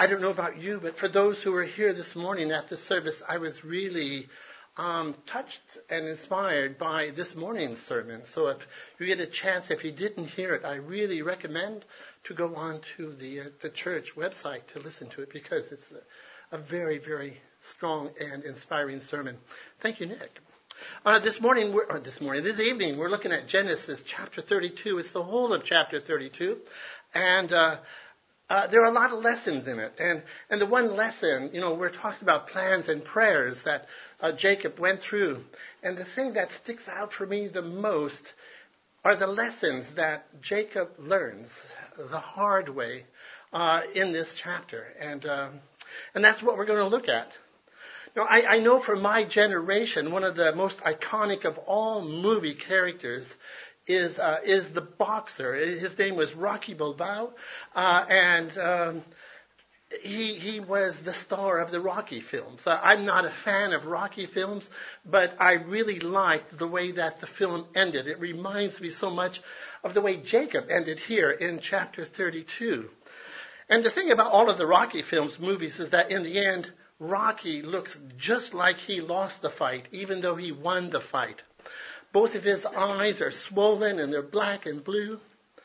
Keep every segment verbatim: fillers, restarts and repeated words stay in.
I don't know about you, but for those who were here this morning at the service, I was really um, touched and inspired by this morning's sermon. So if you get a chance, if you didn't hear it, I really recommend to go on to the uh, the church website to listen to it, because it's a, a very, very strong and inspiring sermon. Thank you, Nick. Uh, this morning, we're, or this morning, this evening, we're looking at Genesis chapter thirty-two. It's the whole of chapter thirty-two, and uh, uh, there are a lot of lessons in it. And and the one lesson, you know, we're talking about plans and prayers that uh, Jacob went through. And the thing that sticks out for me the most are the lessons that Jacob learns the hard way uh, in this chapter, and uh, and that's what we're going to look at. Now, I, I know from my generation, one of the most iconic of all movie characters is uh, is the boxer. His name was Rocky Balboa, uh, and um, he he was the star of the Rocky films. Uh, I'm not a fan of Rocky films, but I really liked the way that the film ended. It reminds me so much of the way Jacob ended here in chapter thirty-two. And the thing about all of the Rocky films, movies, is that in the end, Rocky looks just like he lost the fight, even though he won the fight. Both of his eyes are swollen and they're black and blue.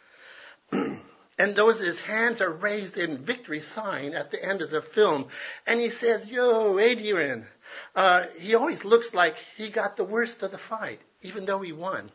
And those his hands are raised in victory sign at the end of the film. And he says, "Yo, Adrian." Uh, he always looks like he got the worst of the fight, even though he won.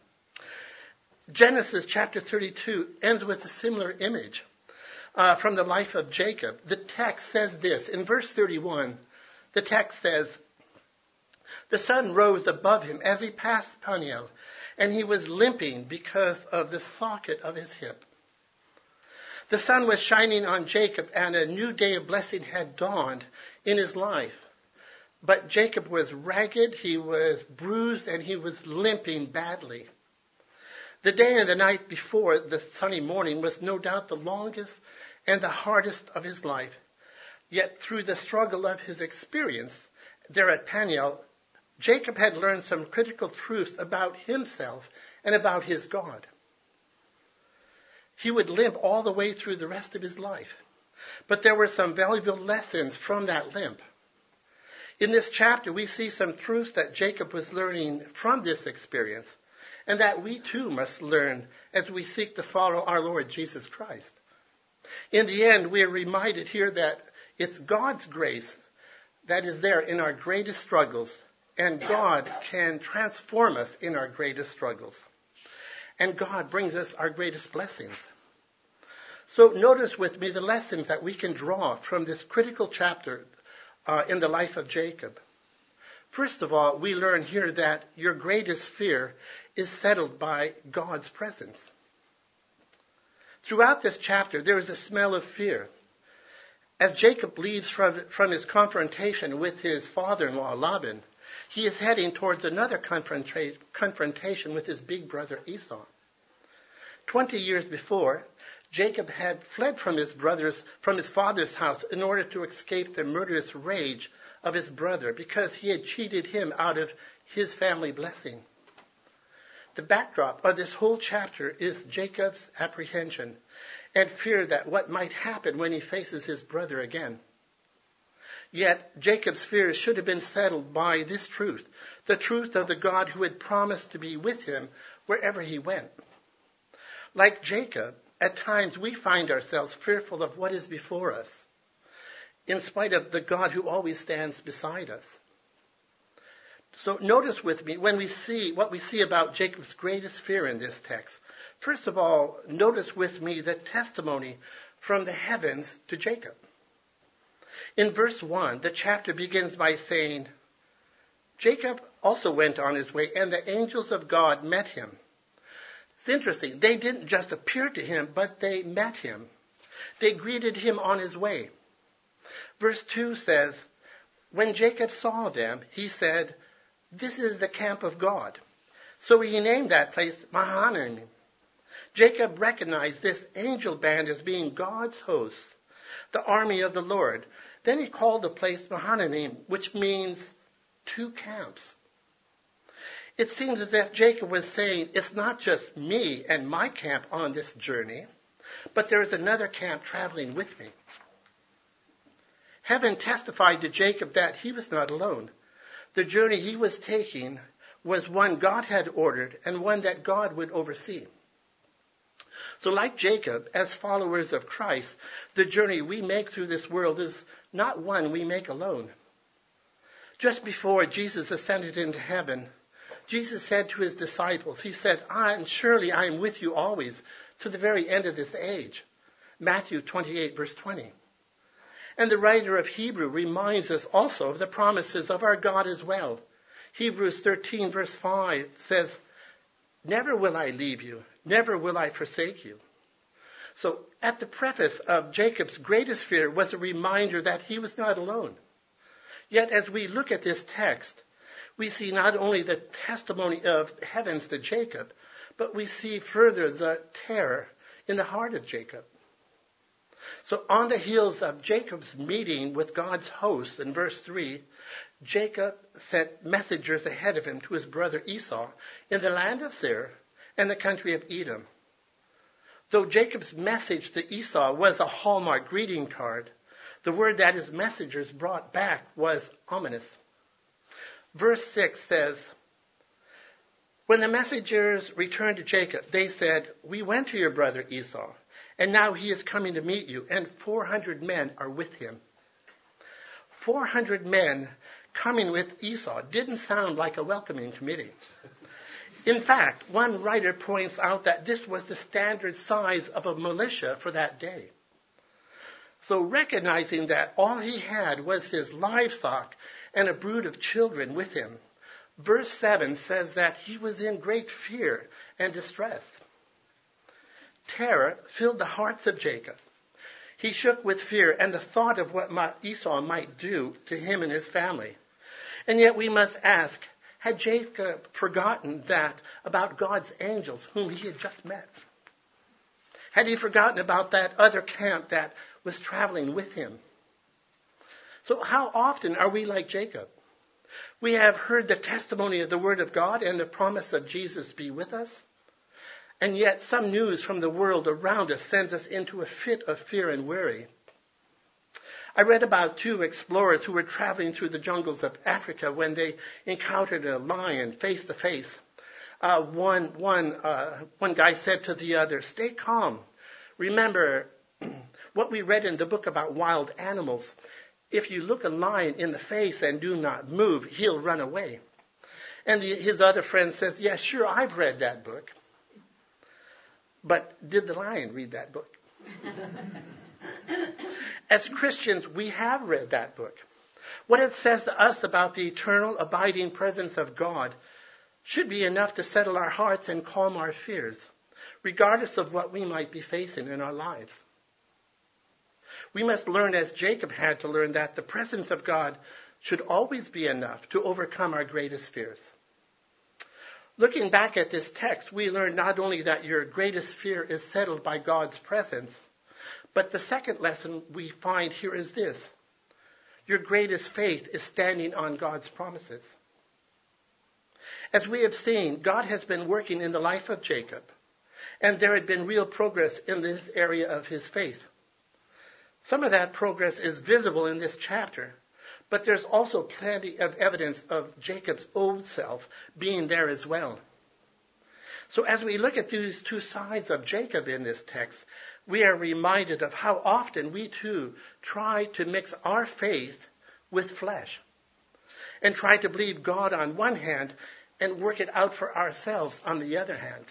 Genesis chapter thirty-two ends with a similar image uh, from the life of Jacob. The text says this in verse thirty-one. The text says, "The sun rose above him as he passed Peniel, and he was limping because of the socket of his hip. The sun was shining on Jacob, and a new day of blessing had dawned in his life. But Jacob was ragged, he was bruised, and he was limping badly. The day and the night before the sunny morning was no doubt the longest and the hardest of his life. Yet through the struggle of his experience there at Peniel, Jacob had learned some critical truths about himself and about his God. He would limp all the way through the rest of his life. But there were some valuable lessons from that limp. In this chapter, we see some truths that Jacob was learning from this experience, and that we too must learn as we seek to follow our Lord Jesus Christ. In the end, we are reminded here that it's God's grace that is there in our greatest struggles, and God can transform us in our greatest struggles. And God brings us our greatest blessings. So notice with me the lessons that we can draw from this critical chapter uh, in the life of Jacob. First of all, we learn here that your greatest fear is settled by God's presence. Throughout this chapter, there is a smell of fear. As Jacob leaves from, from his confrontation with his father-in-law, Laban, he is heading towards another confronta- confrontation with his big brother, Esau. Twenty years before, Jacob had fled from his brothers, from his father's house in order to escape the murderous rage of his brother, because he had cheated him out of his family blessing. The backdrop of this whole chapter is Jacob's apprehension and fear that what might happen when he faces his brother again. Yet Jacob's fears should have been settled by this truth, the truth of the God who had promised to be with him wherever he went. Like Jacob, at times we find ourselves fearful of what is before us, in spite of the God who always stands beside us. So notice with me when we see what we see about Jacob's greatest fear in this text. First of all, notice with me the testimony from the heavens to Jacob. In verse one, the chapter begins by saying, "Jacob also went on his way, and the angels of God met him." It's interesting. They didn't just appear to him, but they met him. They greeted him on his way. Verse two says, "When Jacob saw them, he said, 'This is the camp of God.' So he named that place Mahanaim." Jacob recognized this angel band as being God's hosts, the army of the Lord. Then he called the place Mahanaim, which means two camps. It seems as if Jacob was saying, it's not just me and my camp on this journey, but there is another camp traveling with me. Heaven testified to Jacob that he was not alone. The journey he was taking was one God had ordered and one that God would oversee. So like Jacob, as followers of Christ, the journey we make through this world is not one we make alone. Just before Jesus ascended into heaven, Jesus said to his disciples, he said, I, and surely I am with you always to the very end of this age. Matthew twenty-eight, verse twenty. And the writer of Hebrew reminds us also of the promises of our God as well. Hebrews thirteen, verse five says, never will I leave you, never will I forsake you. So at the preface of Jacob's greatest fear was a reminder that he was not alone. Yet as we look at this text, we see not only the testimony of heavens to Jacob, but we see further the terror in the heart of Jacob. So on the heels of Jacob's meeting with God's host in verse three, Jacob sent messengers ahead of him to his brother Esau in the land of Seir and the country of Edom. Though Jacob's message to Esau was a hallmark greeting card, the word that his messengers brought back was ominous. Verse six says, when the messengers returned to Jacob, they said, we went to your brother Esau, and now he is coming to meet you, and four hundred men are with him. four hundred men coming with Esau didn't sound like a welcoming committee. In fact, one writer points out that this was the standard size of a militia for that day. So recognizing that all he had was his livestock and a brood of children with him, verse seven says that he was in great fear and distress. Terror filled the hearts of Jacob. He shook with fear and the thought of what Esau might do to him and his family. And yet we must ask, had Jacob forgotten that about God's angels whom he had just met? Had he forgotten about that other camp that was traveling with him? So how often are we like Jacob? We have heard the testimony of the word of God and the promise of Jesus be with us. And yet some news from the world around us sends us into a fit of fear and worry. I read about two explorers who were traveling through the jungles of Africa when they encountered a lion face to face. Uh, one, one, uh, one guy said to the other, stay calm. Remember what we read in the book about wild animals. If you look a lion in the face and do not move, he'll run away. And the, his other friend says, yeah, sure, I've read that book. But did the lion read that book? As Christians, we have read that book. What it says to us about the eternal, abiding presence of God should be enough to settle our hearts and calm our fears, regardless of what we might be facing in our lives. We must learn, as Jacob had to learn, that the presence of God should always be enough to overcome our greatest fears. Looking back at this text, we learn not only that your greatest fear is settled by God's presence, but the second lesson we find here is this. Your greatest faith is standing on God's promises. As we have seen, God has been working in the life of Jacob, and there had been real progress in this area of his faith. Some of that progress is visible in this chapter, but there's also plenty of evidence of Jacob's old self being there as well. So as we look at these two sides of Jacob in this text, we are reminded of how often we too try to mix our faith with flesh and try to believe God on one hand and work it out for ourselves on the other hand.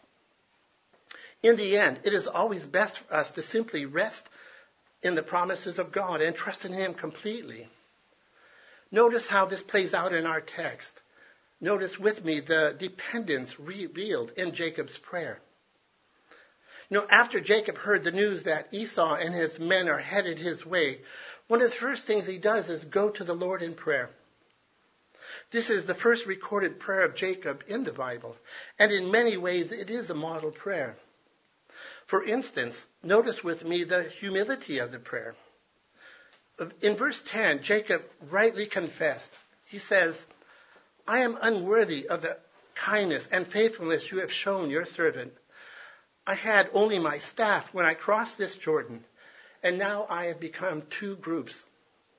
In the end, it is always best for us to simply rest in the promises of God and trust in Him completely. Notice how this plays out in our text. Notice with me the dependence revealed in Jacob's prayer. You know, after Jacob heard the news that Esau and his men are headed his way, one of the first things he does is go to the Lord in prayer. This is the first recorded prayer of Jacob in the Bible, and in many ways it is a model prayer. For instance, notice with me the humility of the prayer. In verse ten, Jacob rightly confessed. He says, I am unworthy of the kindness and faithfulness you have shown your servant. I had only my staff when I crossed this Jordan, and now I have become two groups.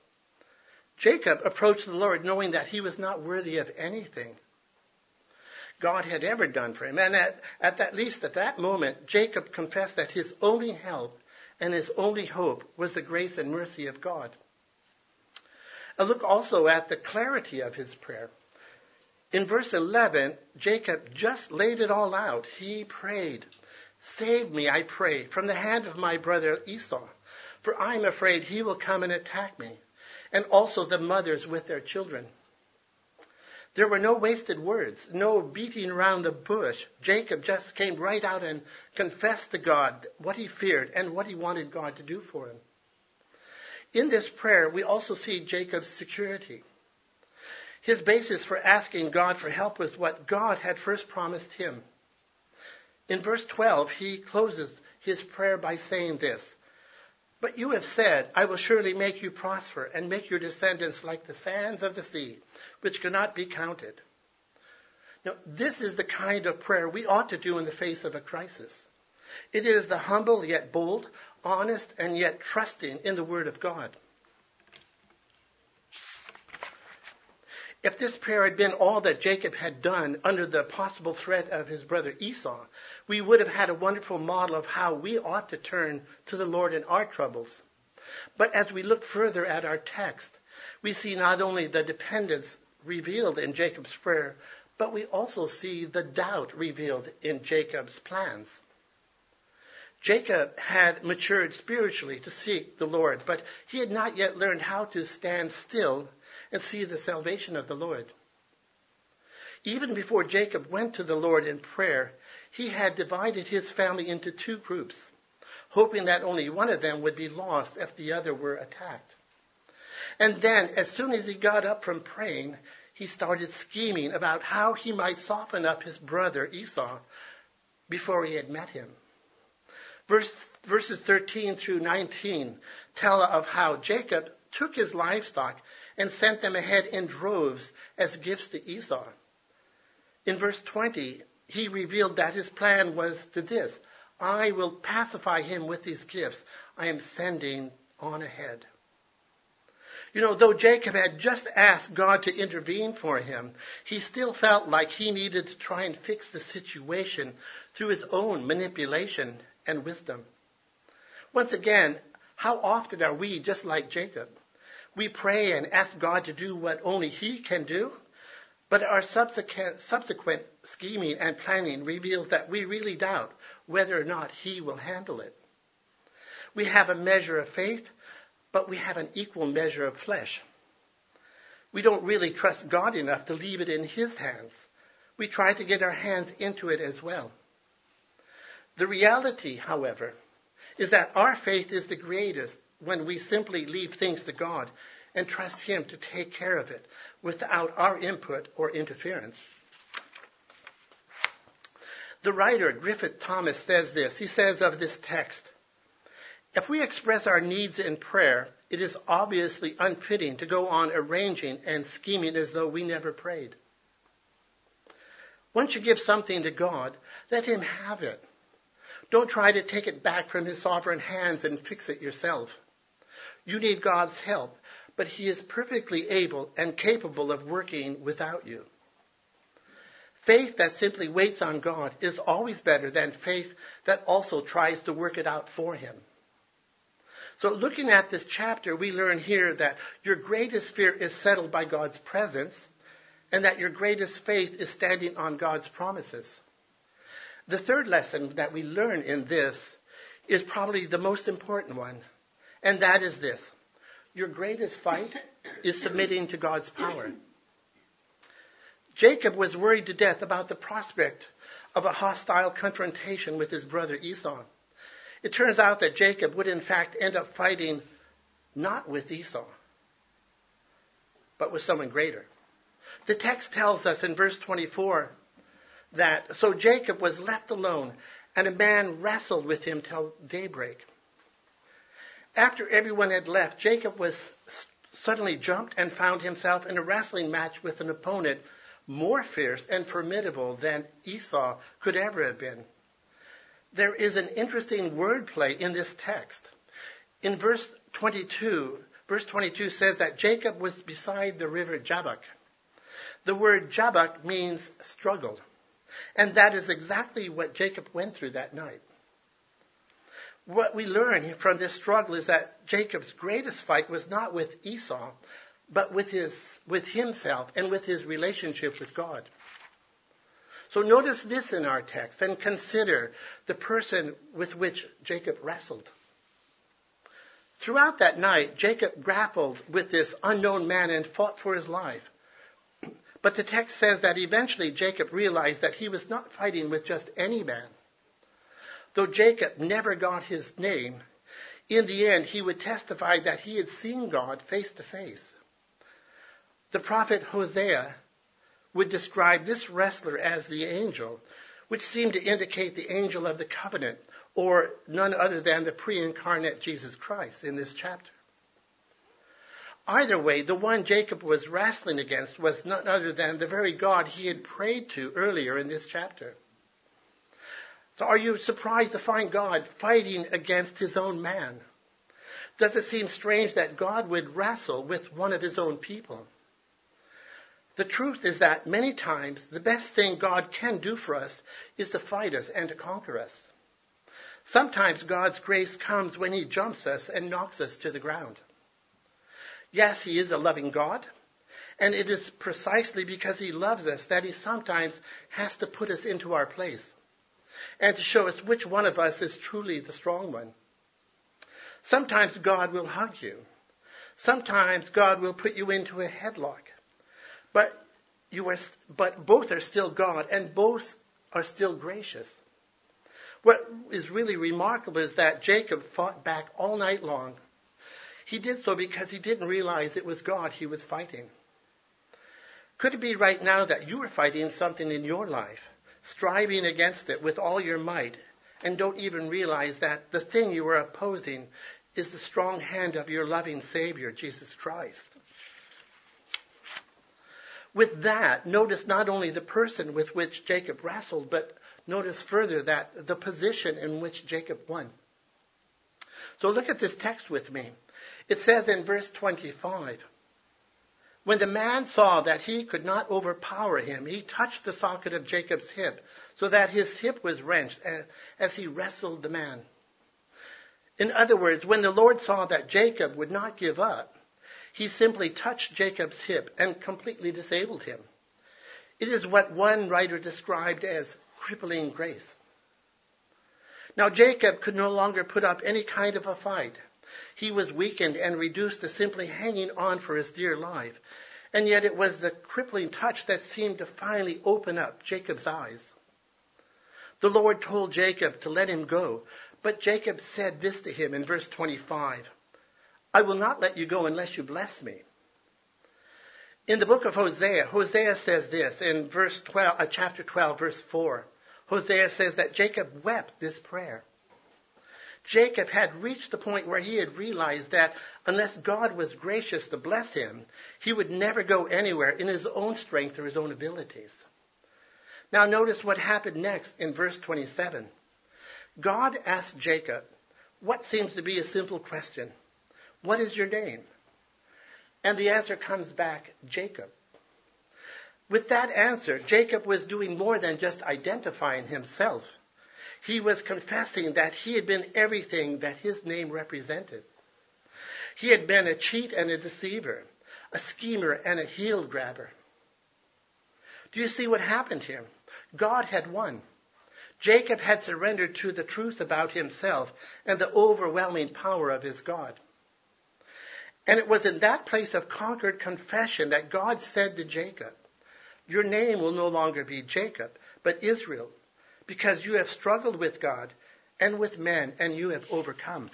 Jacob approached the Lord knowing that he was not worthy of anything God had ever done for him. And at, at that least at that moment, Jacob confessed that his only help and his only hope was the grace and mercy of God. And look also at the clarity of his prayer. In verse eleven, Jacob just laid it all out. He prayed, "Save me, I pray, from the hand of my brother Esau, for I am afraid he will come and attack me, and also the mothers with their children." There were no wasted words, no beating around the bush. Jacob just came right out and confessed to God what he feared and what he wanted God to do for him. In this prayer, we also see Jacob's security. His basis for asking God for help was what God had first promised him. In verse twelve, he closes his prayer by saying this, "But you have said, I will surely make you prosper and make your descendants like the sands of the sea, which cannot be counted." Now, this is the kind of prayer we ought to do in the face of a crisis. It is the humble yet bold, honest and yet trusting in the Word of God. If this prayer had been all that Jacob had done under the possible threat of his brother Esau, we would have had a wonderful model of how we ought to turn to the Lord in our troubles. But as we look further at our text, we see not only the dependence revealed in Jacob's prayer, but we also see the doubt revealed in Jacob's plans. Jacob had matured spiritually to seek the Lord, but he had not yet learned how to stand still and see the salvation of the Lord. Even before Jacob went to the Lord in prayer, he had divided his family into two groups, hoping that only one of them would be lost if the other were attacked. And then, as soon as he got up from praying, he started scheming about how he might soften up his brother Esau before he had met him. Verse, verses thirteen through nineteen tell of how Jacob took his livestock and sent them ahead in droves as gifts to Esau. In verse twenty, he revealed that his plan was to this: "I will pacify him with these gifts I am sending on ahead." You know, though Jacob had just asked God to intervene for him, he still felt like he needed to try and fix the situation through his own manipulation and wisdom. Once again, how often are we just like Jacob? We pray and ask God to do what only he can do, but our subsequent, subsequent scheming and planning reveals that we really doubt whether or not he will handle it. We have a measure of faith, but we have an equal measure of flesh. We don't really trust God enough to leave it in his hands. We try to get our hands into it as well. The reality, however, is that our faith is the greatest when we simply leave things to God and trust him to take care of it without our input or interference. The writer Griffith Thomas says this. He says of this text, "If we express our needs in prayer, it is obviously unfitting to go on arranging and scheming as though we never prayed. Once you give something to God, let him have it. Don't try to take it back from his sovereign hands and fix it yourself. You need God's help, but he is perfectly able and capable of working without you. Faith that simply waits on God is always better than faith that also tries to work it out for him." So looking at this chapter, we learn here that your greatest fear is settled by God's presence, and that your greatest faith is standing on God's promises. The third lesson that we learn in this is probably the most important one, and that is this: your greatest fight is submitting to God's power. Jacob was worried to death about the prospect of a hostile confrontation with his brother Esau. It turns out that Jacob would in fact end up fighting not with Esau, but with someone greater. The text tells us in verse twenty-four that, "So Jacob was left alone, and a man wrestled with him till daybreak." After everyone had left, Jacob was suddenly jumped and found himself in a wrestling match with an opponent more fierce and formidable than Esau could ever have been. There is an interesting wordplay in this text. In verse twenty-two, Verse twenty-two says that Jacob was beside the river Jabbok. The word Jabbok means struggle. And that is exactly what Jacob went through that night. What we learn from this struggle is that Jacob's greatest fight was not with Esau, but with his, with himself and with his relationship with God. So notice this in our text and consider the person with which Jacob wrestled. Throughout that night, Jacob grappled with this unknown man and fought for his life. But the text says that eventually Jacob realized that he was not fighting with just any man. Though Jacob never got his name, in the end he would testify that he had seen God face to face. The prophet Hosea would describe this wrestler as the angel, which seemed to indicate the angel of the covenant, or none other than the pre-incarnate Jesus Christ in this chapter. Either way, the one Jacob was wrestling against was none other than the very God he had prayed to earlier in this chapter. So are you surprised to find God fighting against his own man? Does it seem strange that God would wrestle with one of his own people? The truth is that many times the best thing God can do for us is to fight us and to conquer us. Sometimes God's grace comes when he jumps us and knocks us to the ground. Yes, he is a loving God, and it is precisely because he loves us that he sometimes has to put us into our place and to show us which one of us is truly the strong one. Sometimes God will hug you. Sometimes God will put you into a headlock. But you are, but both are still God, and both are still gracious. What is really remarkable is that Jacob fought back all night long. He did so because he didn't realize it was God he was fighting. Could it be right now that you are fighting something in your life, striving against it with all your might, and don't even realize that the thing you are opposing is the strong hand of your loving Savior, Jesus Christ? With that, notice not only the person with which Jacob wrestled, but notice further that the position in which Jacob won. So look at this text with me. It says in verse twenty-five, when the man saw that he could not overpower him, he touched the socket of Jacob's hip, so that his hip was wrenched as he wrestled the man. In other words, when the Lord saw that Jacob would not give up, he simply touched Jacob's hip and completely disabled him. It is what one writer described as crippling grace. Now Jacob could no longer put up any kind of a fight. He was weakened and reduced to simply hanging on for his dear life. And yet it was the crippling touch that seemed to finally open up Jacob's eyes. The Lord told Jacob to let him go, but Jacob said this to him in verse twenty-five, I will not let you go unless you bless me. In the book of Hosea, Hosea says this in verse twelve, uh, chapter twelve, verse four. Hosea says that Jacob wept this prayer. Jacob had reached the point where he had realized that unless God was gracious to bless him, he would never go anywhere in his own strength or his own abilities. Now notice what happened next in verse twenty-seven. God asked Jacob what seems to be a simple question. What is your name? And the answer comes back, Jacob. With that answer, Jacob was doing more than just identifying himself. He was confessing that he had been everything that his name represented. He had been a cheat and a deceiver, a schemer and a heel grabber. Do you see what happened here? God had won. Jacob had surrendered to the truth about himself and the overwhelming power of his God. And it was in that place of conquered confession that God said to Jacob, your name will no longer be Jacob, but Israel, because you have struggled with God and with men, and you have overcome.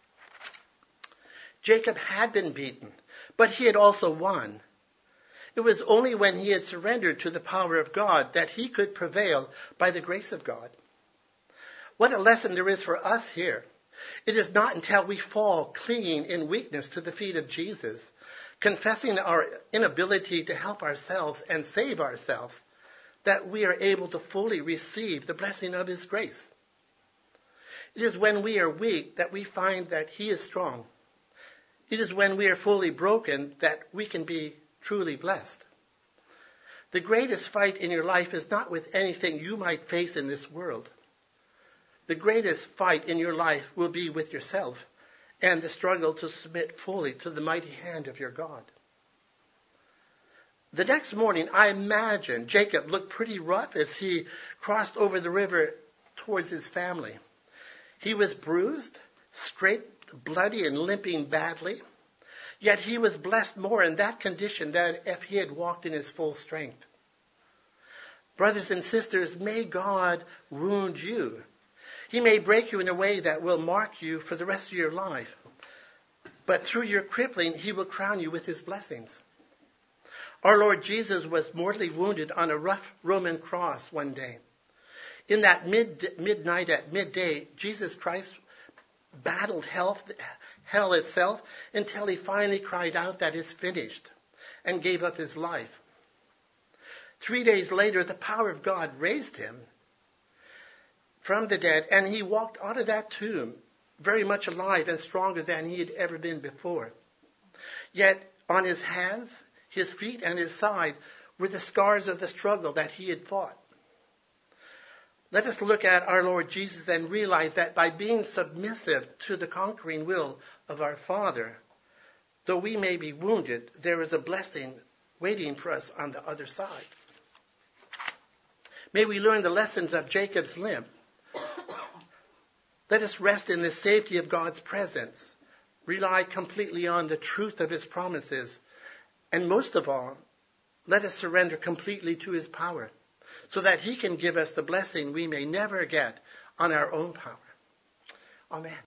Jacob had been beaten, but he had also won. It was only when he had surrendered to the power of God that he could prevail by the grace of God. What a lesson there is for us here. It is not until we fall clinging in weakness to the feet of Jesus, confessing our inability to help ourselves and save ourselves, that we are able to fully receive the blessing of his grace. It is when we are weak that we find that he is strong. It is when we are fully broken that we can be truly blessed. The greatest fight in your life is not with anything you might face in this world. The greatest fight in your life will be with yourself and the struggle to submit fully to the mighty hand of your God. The next morning, I imagine Jacob looked pretty rough as he crossed over the river towards his family. He was bruised, scraped, bloody, and limping badly. Yet he was blessed more in that condition than if he had walked in his full strength. Brothers and sisters, may God wound you. He may break you in a way that will mark you for the rest of your life. But through your crippling, he will crown you with his blessings. Our Lord Jesus was mortally wounded on a rough Roman cross one day. In that mid, midnight at midday, Jesus Christ battled hell, hell itself until he finally cried out that it's finished and gave up his life. Three days later, the power of God raised him from the dead, and he walked out of that tomb very much alive and stronger than he had ever been before. Yet on his hands, his feet, and his side were the scars of the struggle that he had fought. Let us look at our Lord Jesus and realize that by being submissive to the conquering will of our Father, though we may be wounded, there is a blessing waiting for us on the other side. May we learn the lessons of Jacob's limp. Let us rest in the safety of God's presence, rely completely on the truth of his promises, and most of all, let us surrender completely to his power, so that he can give us the blessing we may never get on our own power. Amen.